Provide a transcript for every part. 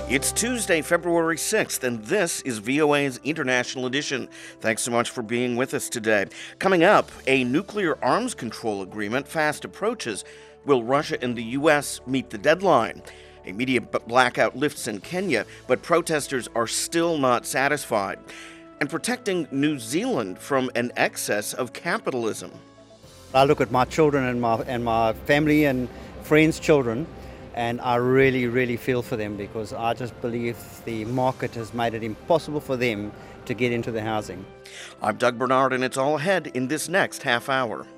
It's Tuesday, February 6th, and this is VOA's International Edition. Thanks so much for being with us today. Coming up, a nuclear arms control agreement fast approaches. Will Russia and the U.S. meet the deadline? A media blackout lifts in Kenya, but protesters are still not satisfied. And protecting New Zealand from an excess of capitalism. I look at my children and my family and friends' children, and I really feel for them because I just believe the market has made it impossible for them to get into the housing. I'm Doug Bernard, and it's all ahead in this next half hour.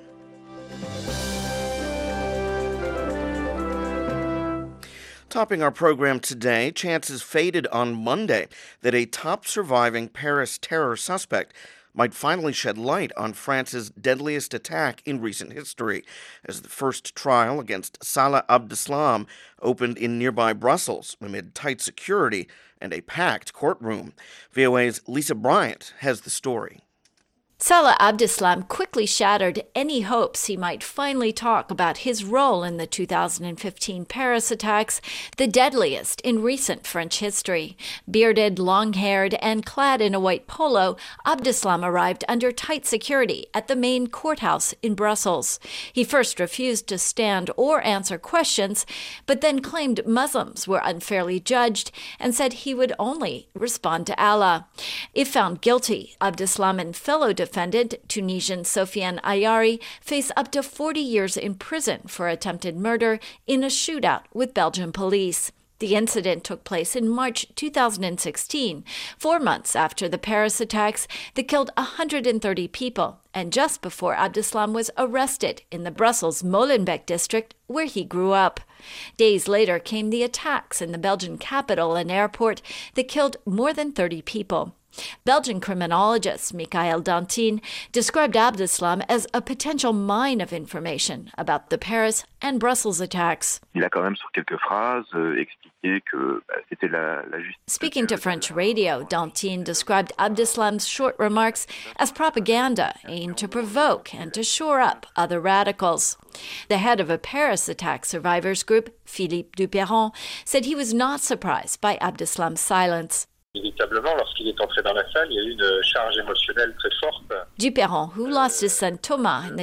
Topping our program today, chances faded on Monday that a top surviving Paris terror suspect might finally shed light on France's deadliest attack in recent history, as the first trial against Salah Abdeslam opened in nearby Brussels amid tight security and a packed courtroom. VOA's Lisa Bryant has the story. Salah Abdeslam quickly shattered any hopes he might finally talk about his role in the 2015 Paris attacks, the deadliest in recent French history. Bearded, long-haired, and clad in a white polo, Abdeslam arrived under tight security at the main courthouse in Brussels. He first refused to stand or answer questions, but then claimed Muslims were unfairly judged and said he would only respond to Allah. If found guilty, Abdeslam and fellow defendant Tunisian Sofiane Ayari face up to 40 years in prison for attempted murder in a shootout with Belgian police. The incident took place in March 2016, 4 months after the Paris attacks that killed 130 people, and just before Abdeslam was arrested in the Brussels Molenbeek district where he grew up. Days later came the attacks in the Belgian capital and airport that killed more than 30 people. Belgian criminologist Michael Dantin described Abdeslam as a potential mine of information about the Paris and Brussels attacks. Speaking to French radio, Dantin described Abdeslam's short remarks as propaganda aimed to provoke and to shore up other radicals. The head of a Paris attack survivors group, Philippe Duperron, said he was not surprised by Abdeslam's silence. Duperron, who lost his son Thomas in the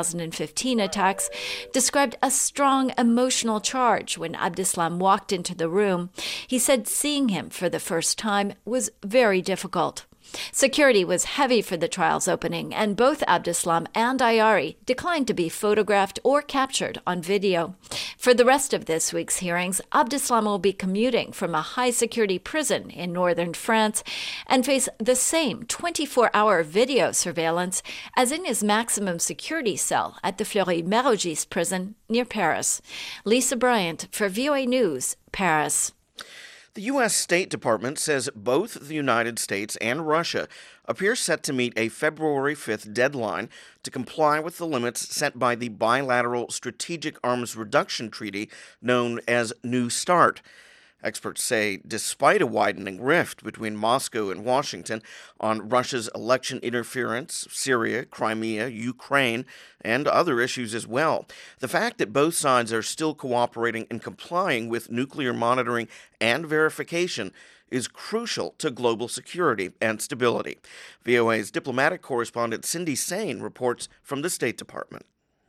2015 attacks, described a strong emotional charge when Abdeslam walked into the room. He said seeing him for the first time was very difficult. Security was heavy for the trial's opening, and both Abdeslam and Ayari declined to be photographed or captured on video. For the rest of this week's hearings, Abdeslam will be commuting from a high-security prison in northern France and face the same 24-hour video surveillance as in his maximum security cell at the Fleury-Mérogis prison near Paris. Lisa Bryant for VOA News, Paris. The U.S. State Department says both the United States and Russia appear set to meet a February 5th deadline to comply with the limits set by the bilateral Strategic Arms Reduction Treaty known as New START. Experts say despite a widening rift between Moscow and Washington on Russia's election interference, Syria, Crimea, Ukraine, and other issues as well, the fact that both sides are still cooperating and complying with nuclear monitoring and verification is crucial to global security and stability. VOA's diplomatic correspondent Cindy Sain reports from the State Department.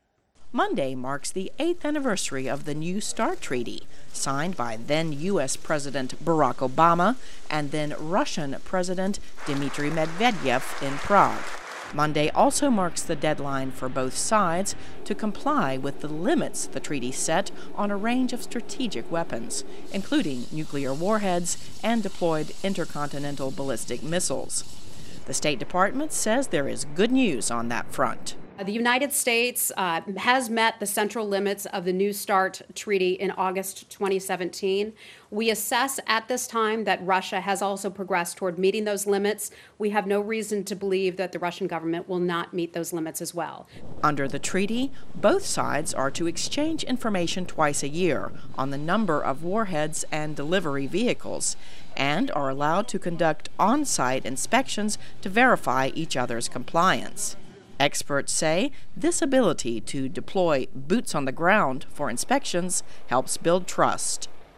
Monday marks the 8th anniversary of the New START Treaty, signed by then U.S. President Barack Obama and then Russian President Dmitry Medvedev in Prague. Monday also marks the deadline for both sides to comply with the limits the treaty set on a range of strategic weapons, including nuclear warheads and deployed intercontinental ballistic missiles. The State Department says there is good news on that front. The United States has met the central limits of the New START Treaty in August 2017. We assess at this time that Russia has also progressed toward meeting those limits. We have no reason to believe that the Russian government will not meet those limits as well. Under the treaty, both sides are to exchange information twice a year on the number of warheads and delivery vehicles, and are allowed to conduct on-site inspections to verify each other's compliance. Experts say this ability to deploy boots on the ground for inspections helps build trust.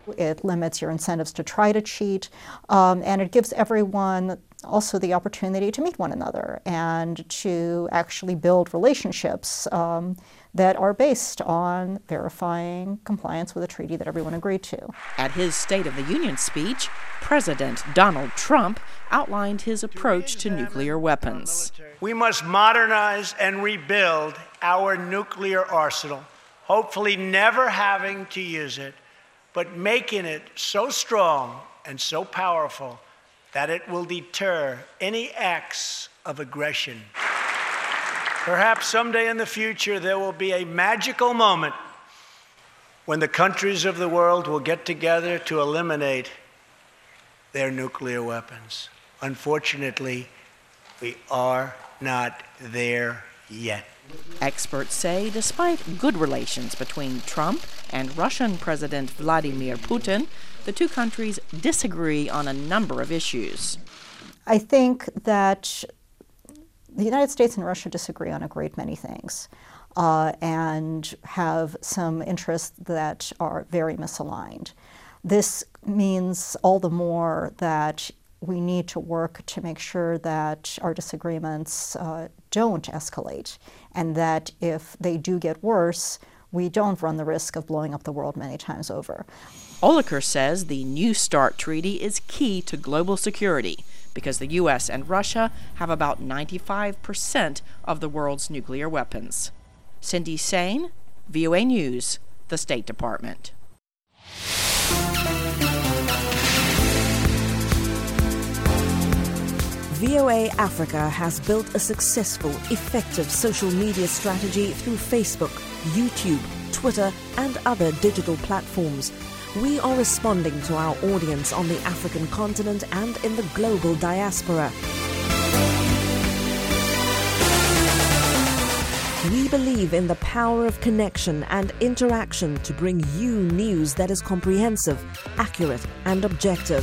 It limits your incentives to try to cheat, and it gives everyone also the opportunity to meet one another and to actually build relationships that are based on verifying compliance with a treaty that everyone agreed to. At his State of the Union speech, President Donald Trump outlined his approach to nuclear weapons. We must modernize and rebuild our nuclear arsenal, hopefully never having to use it, but making it so strong and so powerful that it will deter any acts of aggression. Perhaps someday in the future there will be a magical moment when the countries of the world will get together to eliminate their nuclear weapons. Unfortunately, we are not there yet. Experts say despite good relations between Trump and Russian President Vladimir Putin, the two countries disagree on a number of issues. I think that the United States and Russia disagree on a great many things and have some interests that are very misaligned. This means all the more that we need to work to make sure that our disagreements don't escalate, and that if they do get worse, we don't run the risk of blowing up the world many times over. Oliker says the New START treaty is key to global security because the U.S. and Russia have about 95% of the world's nuclear weapons. Cindy Sain, VOA News, the State Department. VOA Africa has built a successful, effective social media strategy through Facebook, YouTube, Twitter, and other digital platforms. We are responding to our audience on the African continent and in the global diaspora. We believe in the power of connection and interaction to bring you news that is comprehensive, accurate, and objective.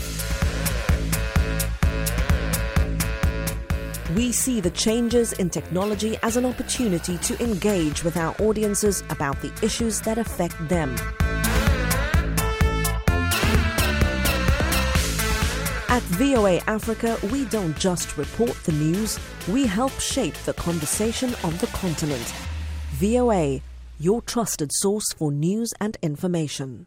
We see the changes in technology as an opportunity to engage with our audiences about the issues that affect them. At VOA Africa, we don't just report the news, we help shape the conversation on the continent. VOA, your trusted source for news and information.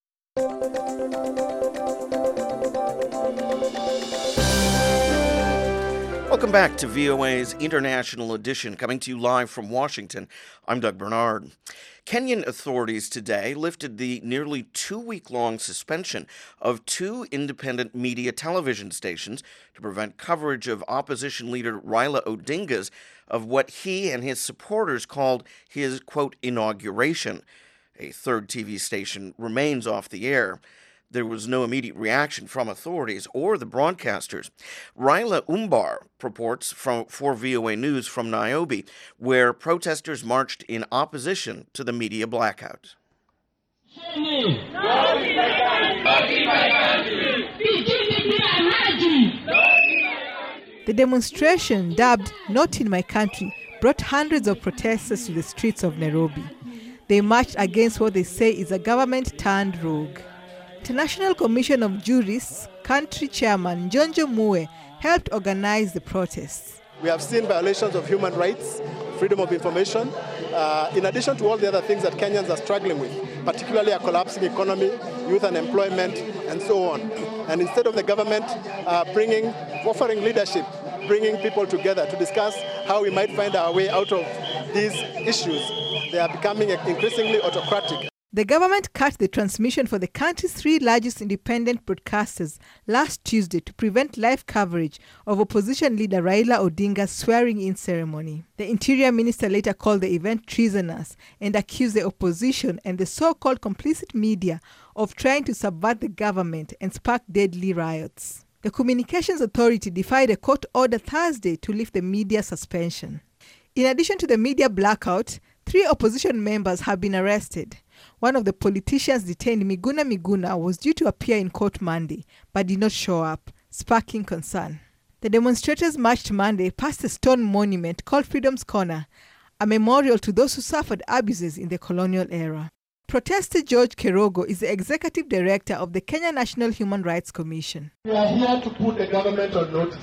Welcome back to VOA's International Edition, coming to you live from Washington. I'm Doug Bernard. Kenyan authorities today lifted the nearly 2-week-long suspension of 2 independent media television stations to prevent coverage of opposition leader Raila Odinga's of what he and his supporters called his, quote, inauguration. A third TV station remains off the air. There was no immediate reaction from authorities or the broadcasters. Raila Umbar reports for VOA News from Nairobi, where protesters marched in opposition to the media blackout. The demonstration, dubbed Not in My Country, brought hundreds of protesters to the streets of Nairobi. They marched against what they say is a government-turned-rogue. International Commission of Jurists country chairman Njonjo Mue helped organize the protests. We have seen violations of human rights, freedom of information, in addition to all the other things that Kenyans are struggling with, particularly a collapsing economy, youth unemployment, and so on. And instead of the government offering leadership, bringing people together to discuss how we might find our way out of these issues, they are becoming increasingly autocratic. The government cut the transmission for the country's 3 largest independent broadcasters last Tuesday to prevent live coverage of opposition leader Raila Odinga's swearing-in ceremony. The Interior Minister later called the event treasonous and accused the opposition and the so-called complicit media of trying to subvert the government and spark deadly riots. The Communications Authority defied a court order Thursday to lift the media suspension. In addition to the media blackout, 3 opposition members have been arrested. One of the politicians detained, Miguna Miguna, was due to appear in court Monday, but did not show up, sparking concern. The demonstrators marched Monday past a stone monument called Freedom's Corner, a memorial to those who suffered abuses in the colonial era. Protester George Kerogo is the executive director of the Kenya National Human Rights Commission. We are here to put the government on notice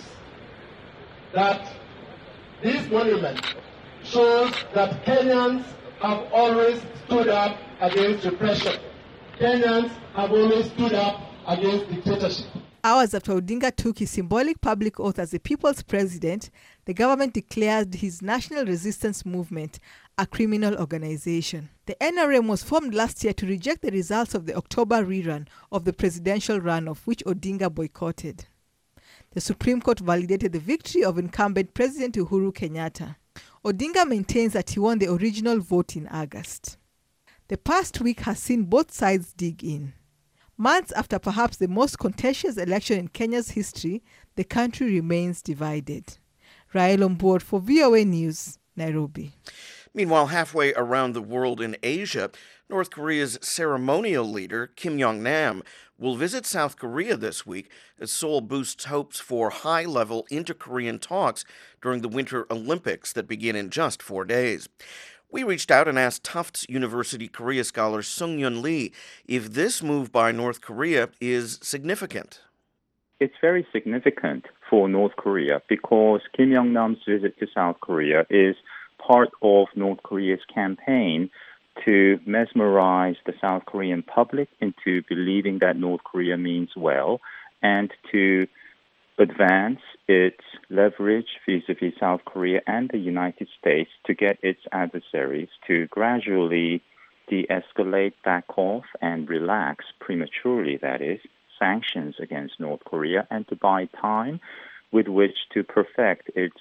that this monument shows that Kenyans have always stood up against repression. Kenyans have always stood up against dictatorship. Hours after Odinga took his symbolic public oath as the people's president, the government declared his National Resistance Movement a criminal organization. The NRM was formed last year to reject the results of the October rerun of the presidential runoff, which Odinga boycotted. The Supreme Court validated the victory of incumbent President Uhuru Kenyatta. Odinga maintains that he won the original vote in August. The past week has seen both sides dig in. Months after perhaps the most contentious election in Kenya's history, the country remains divided. Rael Omboard for VOA News, Nairobi. Meanwhile, halfway around the world in Asia, North Korea's ceremonial leader, Kim Jong-nam, will visit South Korea this week as Seoul boosts hopes for high-level inter-Korean talks during the Winter Olympics that begin in just 4 days. We reached out and asked Tufts University Korea scholar Sung-Yun Lee if this move by North Korea is significant. It's very significant for North Korea because Kim Jong-nam's visit to South Korea is part of North Korea's campaign to mesmerize the South Korean public into believing that North Korea means well and to advance its leverage vis-a-vis South Korea and the United States to get its adversaries to gradually de-escalate, back off, and relax prematurely, that is, sanctions against North Korea, and to buy time with which to perfect its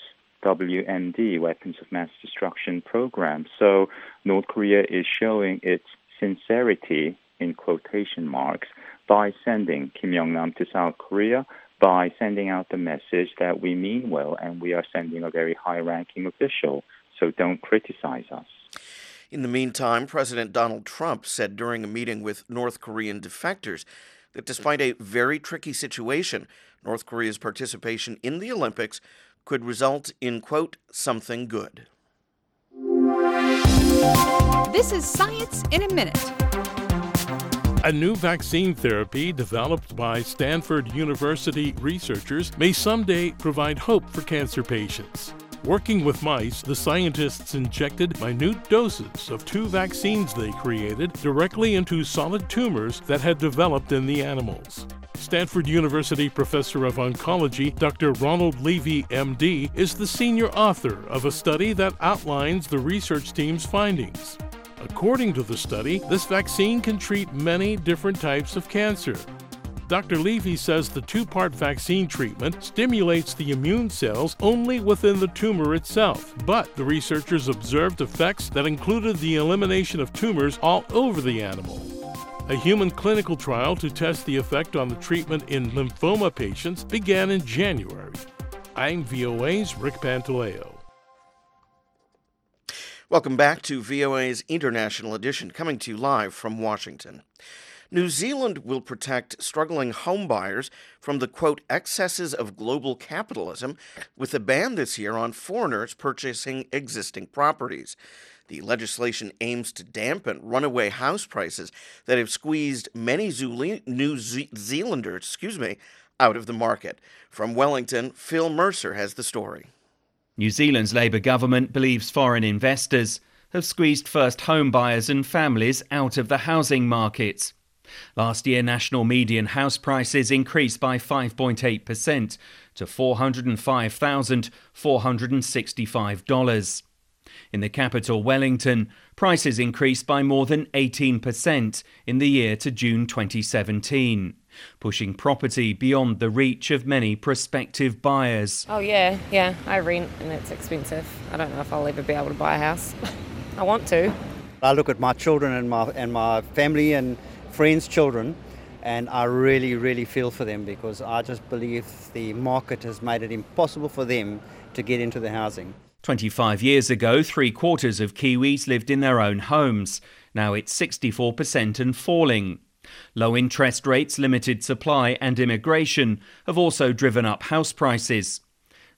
WMD, Weapons of Mass Destruction program. So North Korea is showing its sincerity, in quotation marks, by sending Kim Jong-nam to South Korea, by sending out the message that we mean well and we are sending a very high-ranking official, so don't criticize us. In the meantime, President Donald Trump said during a meeting with North Korean defectors that despite a very tricky situation, North Korea's participation in the Olympics could result in, quote, something good. This is Science in a Minute. A new vaccine therapy developed by Stanford University researchers may someday provide hope for cancer patients. Working with mice, the scientists injected minute doses of 2 vaccines they created directly into solid tumors that had developed in the animals. Stanford University professor of oncology, Dr. Ronald Levy, MD, is the senior author of a study that outlines the research team's findings. According to the study, this vaccine can treat many different types of cancer. Dr. Levy says the 2-part vaccine treatment stimulates the immune cells only within the tumor itself, but the researchers observed effects that included the elimination of tumors all over the animal. A human clinical trial to test the effect on the treatment in lymphoma patients began in January. I'm VOA's Rick Pantaleo. Welcome back to VOA's International Edition, coming to you live from Washington. New Zealand will protect struggling home buyers from the, quote, excesses of global capitalism with a ban this year on foreigners purchasing existing properties. The legislation aims to dampen runaway house prices that have squeezed many New Zealanders, out of the market. From Wellington, Phil Mercer has the story. New Zealand's Labour government believes foreign investors have squeezed first home buyers and families out of the housing market. Last year, national median house prices increased by 5.8% to $405,465. In the capital, Wellington, prices increased by more than 18% in the year to June 2017, pushing property beyond the reach of many prospective buyers. Oh yeah, I rent and it's expensive. I don't know if I'll ever be able to buy a house. I want to. I look at my children and my family and friends' children, and I really feel for them because I just believe the market has made it impossible for them to get into the housing. 25 years ago, 3/4 of Kiwis lived in their own homes. Now it's 64% and falling. Low interest rates, limited supply and immigration have also driven up house prices.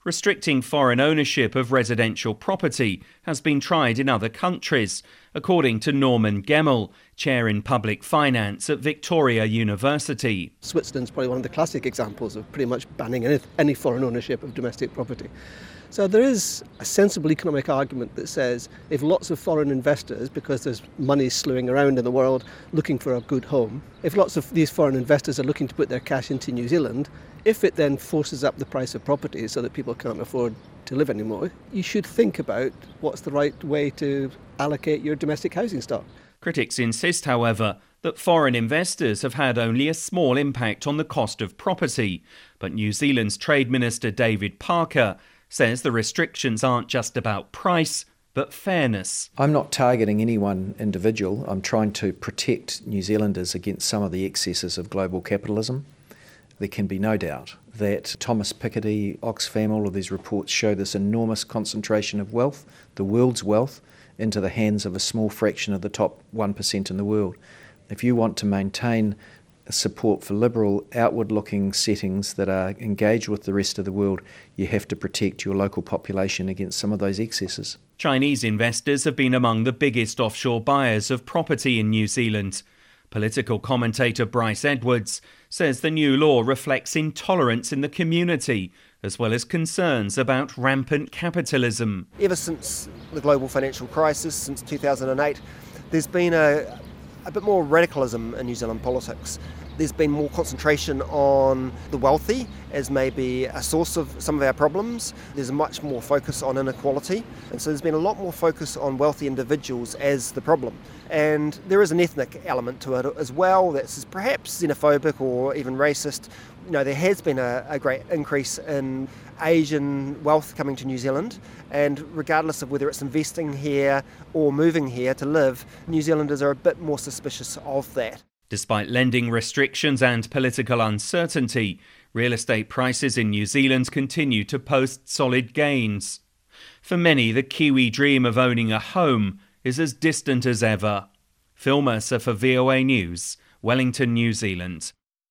Restricting foreign ownership of residential property has been tried in other countries, according to Norman Gemmell, Chair in Public Finance at Victoria University. Switzerland's probably one of the classic examples of pretty much banning any foreign ownership of domestic property. So there is a sensible economic argument that says if lots of foreign investors, because there's money slewing around in the world looking for a good home, if lots of these foreign investors are looking to put their cash into New Zealand, if it then forces up the price of property so that people can't afford to live anymore, you should think about what's the right way to allocate your domestic housing stock. Critics insist, however, that foreign investors have had only a small impact on the cost of property. But New Zealand's Trade Minister David Parker says the restrictions aren't just about price, but fairness. I'm not targeting any one individual. I'm trying to protect New Zealanders against some of the excesses of global capitalism. There can be no doubt that Thomas Piketty, Oxfam, all of these reports show this enormous concentration of wealth, the world's wealth, into the hands of a small fraction of the top 1% in the world. If you want to maintain support for liberal, outward-looking settings that are engaged with the rest of the world, you have to protect your local population against some of those excesses. Chinese investors have been among the biggest offshore buyers of property in New Zealand. Political commentator Bryce Edwards says the new law reflects intolerance in the community, as well as concerns about rampant capitalism. Ever since the global financial crisis, since 2008, there's been a bit more radicalism in New Zealand politics. There's been more concentration on the wealthy as maybe a source of some of our problems. There's much more focus on inequality. And so there's been a lot more focus on wealthy individuals as the problem. And there is an ethnic element to it as well that's perhaps xenophobic or even racist. You know, there has been a great increase in Asian wealth coming to New Zealand, and regardless of whether it's investing here or moving here to live, New Zealanders are a bit more suspicious of that. Despite lending restrictions and political uncertainty, real estate prices in New Zealand continue to post solid gains. For many, the Kiwi dream of owning a home is as distant as ever. Phil Mercer for VOA News, Wellington, New Zealand.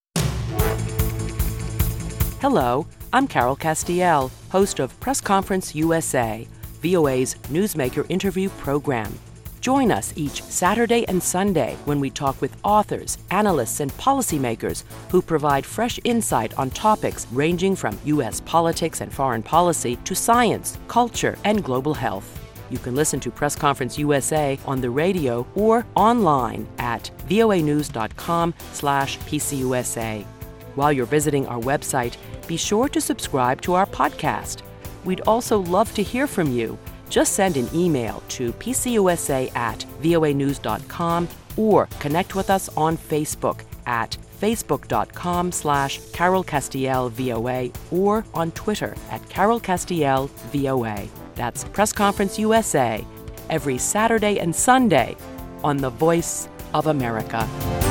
Hello, I'm Carol Castiel, host of Press Conference USA, VOA's newsmaker interview program. Join us each Saturday and Sunday when we talk with authors, analysts, and policymakers who provide fresh insight on topics ranging from U.S. politics and foreign policy to science, culture, and global health. You can listen to Press Conference USA on the radio or online at voanews.com/PCUSA. While you're visiting our website, be sure to subscribe to our podcast. We'd also love to hear from you. Just send an email to pcusa@voanews.com or connect with us on Facebook at facebook.com/CarolCastielVOA or on Twitter at CarolCastielVOA. That's Press Conference USA, every Saturday and Sunday on the Voice of America.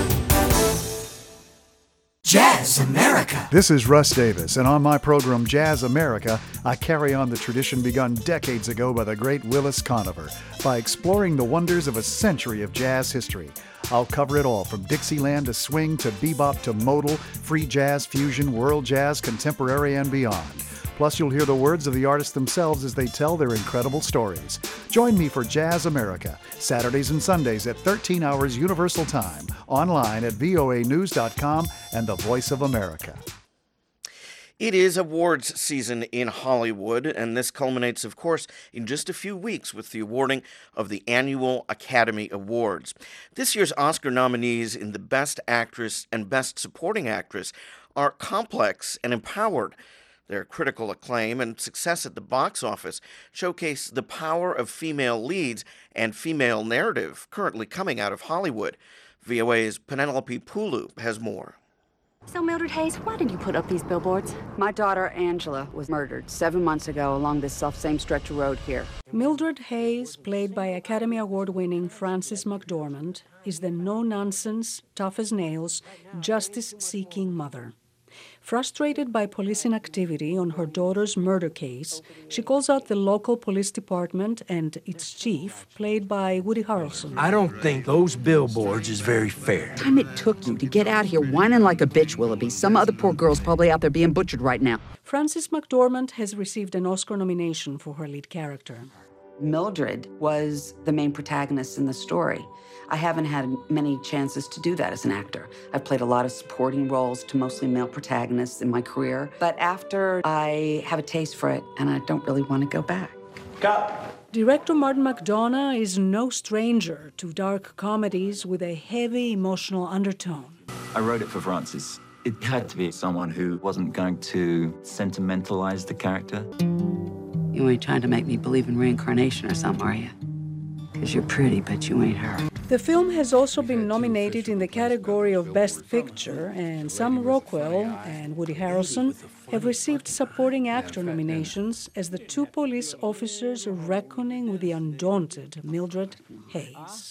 Jazz America. This is Russ Davis, and on my program Jazz America, I carry on the tradition begun decades ago by the great Willis Conover by exploring the wonders of a century of jazz history. I'll cover it all from Dixieland to swing to bebop to modal, free jazz, fusion, world jazz, contemporary, and beyond. Plus, you'll hear the words of the artists themselves as they tell their incredible stories. Join me for Jazz America, Saturdays and Sundays at 13 hours Universal Time, online at voanews.com and the Voice of America. It is awards season in Hollywood, and this culminates, of course, in just a few weeks with the awarding of the annual Academy Awards. This year's Oscar nominees in the Best Actress and Best Supporting Actress are complex and empowered. Their critical acclaim and success at the box office showcase the power of female leads and female narrative currently coming out of Hollywood. VOA's Penelope Pulu has more. So, Mildred Hayes, why did you put up these billboards? My daughter, Angela, was murdered 7 months ago along this self-same stretch of road here. Mildred Hayes, played by Academy Award-winning Frances McDormand, is the no-nonsense, tough-as-nails, justice-seeking mother. Frustrated by police inactivity on her daughter's murder case, she calls out the local police department and its chief, played by Woody Harrelson. I don't think those billboards is very fair. The time it took you to get out here whining like a bitch, Willoughby. Some other poor girl's probably out there being butchered right now. Frances McDormand has received an Oscar nomination for her lead character. Mildred was the main protagonist in the story. I haven't had many chances to do that as an actor. I've played a lot of supporting roles to mostly male protagonists in my career. But after, I have a taste for it, and I don't really want to go back. Director Martin McDonagh is no stranger to dark comedies with a heavy emotional undertone. I wrote it for Frances. It had to be someone who wasn't going to sentimentalize the character. You ain't trying to make me believe in reincarnation or something, are you? Because you're pretty, but you ain't her. The film has also been nominated in the category of Best Picture, and Sam Rockwell and Woody Harrelson have received supporting actor nominations as the two police officers are reckoning with the undaunted Mildred Hayes.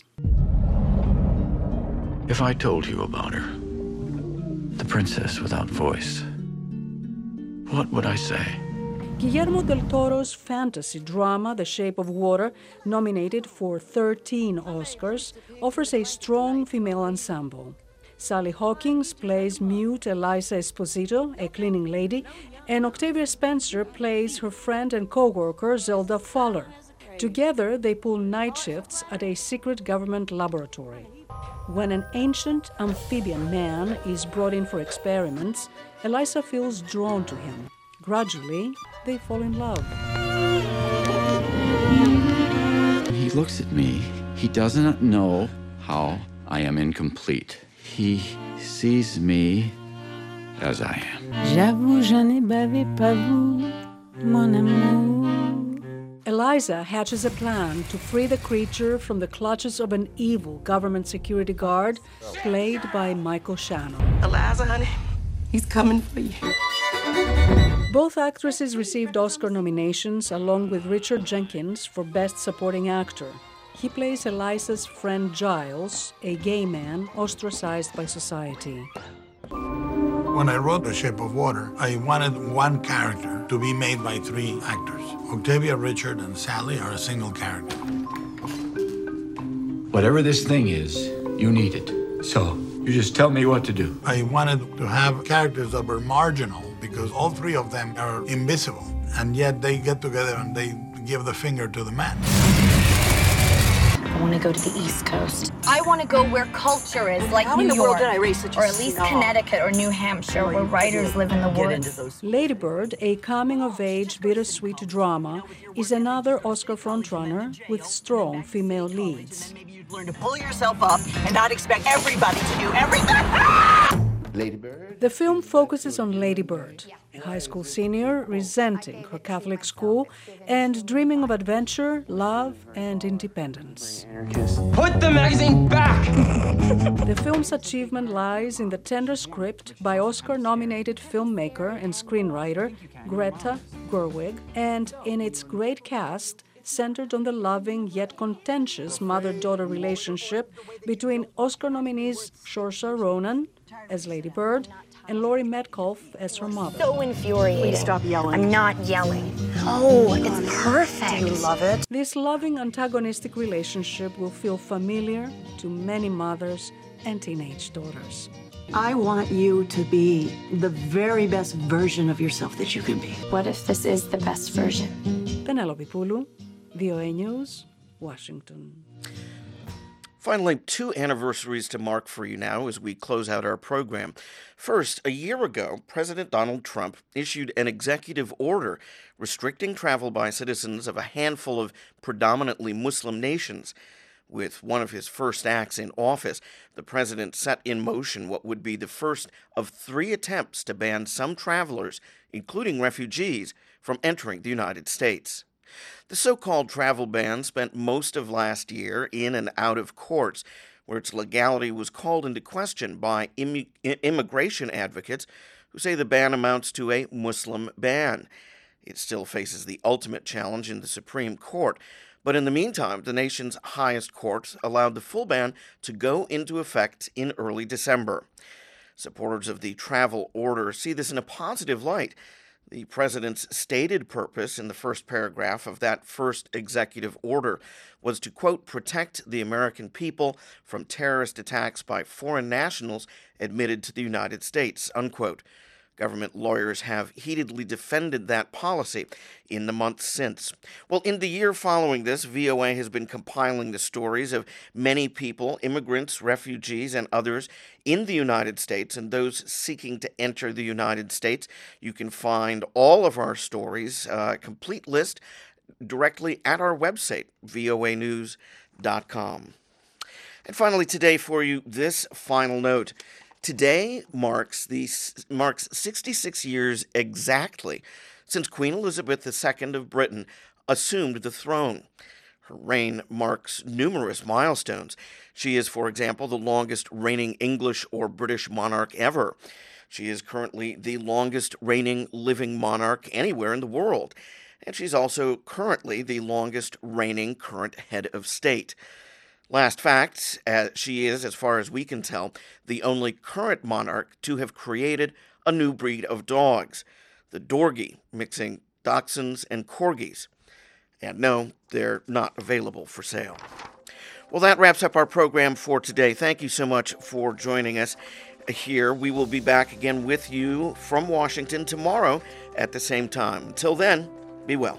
If I told you about her, the princess without voice, what would I say? Guillermo del Toro's fantasy drama, The Shape of Water, nominated for 13 Oscars, offers a strong female ensemble. Sally Hawkins plays mute Eliza Esposito, a cleaning lady, and Octavia Spencer plays her friend and co-worker Zelda Fowler. Together, they pull night shifts at a secret government laboratory. When an ancient amphibian man is brought in for experiments, Eliza feels drawn to him. Gradually, they fall in love. When he looks at me, he does not know how I am incomplete. He sees me as I am. J'avoue, je n'ai bavé pas vous, mon amour. Eliza hatches a plan to free the creature from the clutches of an evil government security guard, played by Michael Shannon. Eliza, honey, he's coming for you. Both actresses received Oscar nominations, along with Richard Jenkins for Best Supporting Actor. He plays Eliza's friend Giles, a gay man ostracized by society. When I wrote The Shape of Water, I wanted one character to be made by three actors. Octavia, Richard, and Sally are a single character. Whatever this thing is, you need it. So you just tell me what to do. I wanted to have characters that were marginal because all three of them are invisible, and yet they get together and they give the finger to the man. I want to go to the East Coast. I want to go where culture is, like How New in the York, world did I raise such a or at least snob? Connecticut or New Hampshire, where writers live in the woods. Lady Bird, a coming-of-age bittersweet drama, is another Oscar frontrunner with strong female leads. Maybe you'd learn to pull yourself up and not expect everybody to do everything. Lady Bird? The film focuses on Lady Bird, a high school senior resenting her Catholic school and dreaming of adventure, love, and independence. Put the magazine back! The film's achievement lies in the tender script by Oscar-nominated filmmaker and screenwriter Greta Gerwig, and in its great cast, centered on the loving yet contentious mother-daughter relationship between Oscar nominees Saoirse Ronan as Lady Bird and Laurie Metcalf as her mother. So infuriating. Please stop yelling. I'm not yelling. Oh, it's perfect. Do you love it? This loving antagonistic relationship will feel familiar to many mothers and teenage daughters. I want you to be the very best version of yourself that you can be. What if this is the best version? Penelope Pulu, VOA News, Washington. Finally, 2 anniversaries to mark for you now as we close out our program. First, a year ago, President Donald Trump issued an executive order restricting travel by citizens of a handful of predominantly Muslim nations. With one of his first acts in office, the president set in motion what would be the first of 3 attempts to ban some travelers, including refugees, from entering the United States. The so-called travel ban spent most of last year in and out of courts, where its legality was called into question by immigration advocates who say the ban amounts to a Muslim ban. It still faces the ultimate challenge in the Supreme Court, but in the meantime, the nation's highest court allowed the full ban to go into effect in early December. Supporters of the travel order see this in a positive light. The president's stated purpose in the first paragraph of that first executive order was to, quote, protect the American people from terrorist attacks by foreign nationals admitted to the United States, unquote. Government lawyers have heatedly defended that policy in the months since. Well, in the year following this, VOA has been compiling the stories of many people, immigrants, refugees, and others in the United States and those seeking to enter the United States. You can find all of our stories, a complete list, directly at our website, voanews.com. And finally today for you, this final note. Today marks 66 years exactly since Queen Elizabeth II of Britain assumed the throne. Her reign marks numerous milestones. She is, for example, the longest reigning English or British monarch ever. She is currently the longest reigning living monarch anywhere in the world. And she's also currently the longest reigning current head of state. Last fact, she is, as far as we can tell, the only current monarch to have created a new breed of dogs, the Dorgie, mixing Dachshunds and Corgis. And no, they're not available for sale. Well, that wraps up our program for today. Thank you so much for joining us here. We will be back again with you from Washington tomorrow at the same time. Until then, be well.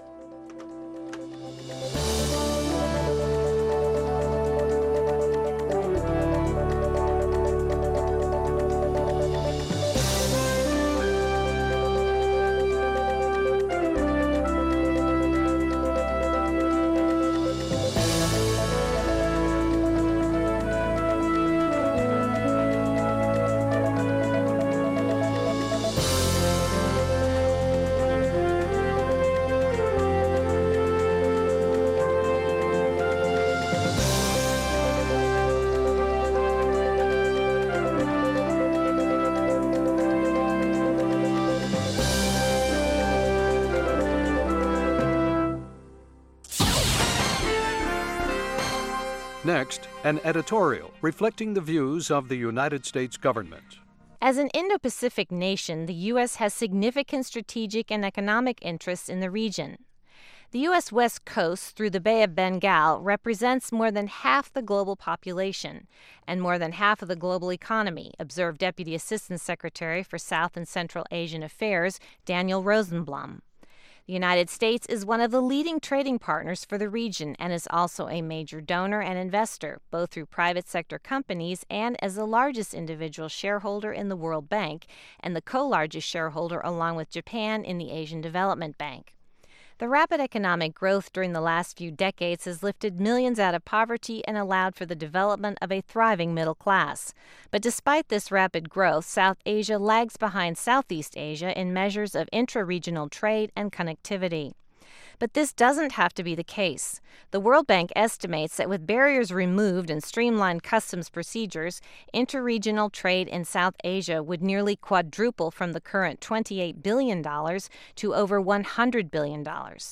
Next, an editorial reflecting the views of the United States government. As an Indo-Pacific nation, the U.S. has significant strategic and economic interests in the region. The U.S. West Coast, through the Bay of Bengal, represents more than half the global population and more than half of the global economy, observed Deputy Assistant Secretary for South and Central Asian Affairs Daniel Rosenblum. The United States is one of the leading trading partners for the region and is also a major donor and investor, both through private sector companies and as the largest individual shareholder in the World Bank and the co-largest shareholder along with Japan in the Asian Development Bank. The rapid economic growth during the last few decades has lifted millions out of poverty and allowed for the development of a thriving middle class. But despite this rapid growth, South Asia lags behind Southeast Asia in measures of intra-regional trade and connectivity. But this doesn't have to be the case. The World Bank estimates that with barriers removed and streamlined customs procedures, interregional trade in South Asia would nearly quadruple from the current $28 billion to over $100 billion.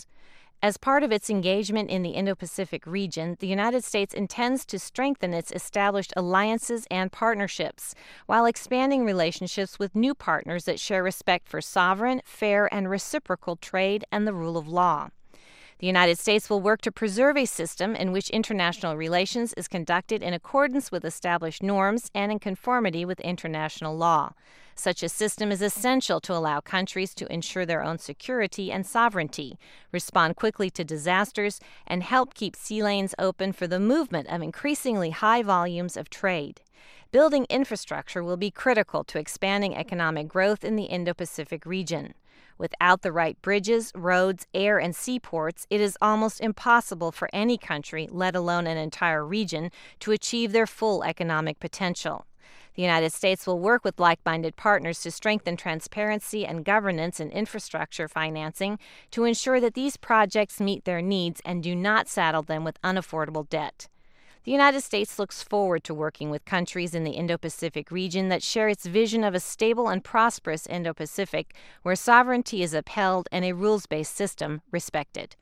As part of its engagement in the Indo-Pacific region, the United States intends to strengthen its established alliances and partnerships, while expanding relationships with new partners that share respect for sovereign, fair, and reciprocal trade and the rule of law. The United States will work to preserve a system in which international relations is conducted in accordance with established norms and in conformity with international law. Such a system is essential to allow countries to ensure their own security and sovereignty, respond quickly to disasters, and help keep sea lanes open for the movement of increasingly high volumes of trade. Building infrastructure will be critical to expanding economic growth in the Indo-Pacific region. Without the right bridges, roads, air, and seaports, it is almost impossible for any country, let alone an entire region, to achieve their full economic potential. The United States will work with like-minded partners to strengthen transparency and governance in infrastructure financing to ensure that these projects meet their needs and do not saddle them with unaffordable debt. The United States looks forward to working with countries in the Indo-Pacific region that share its vision of a stable and prosperous Indo-Pacific where sovereignty is upheld and a rules-based system respected.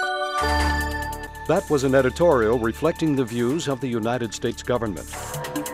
That was an editorial reflecting the views of the United States government.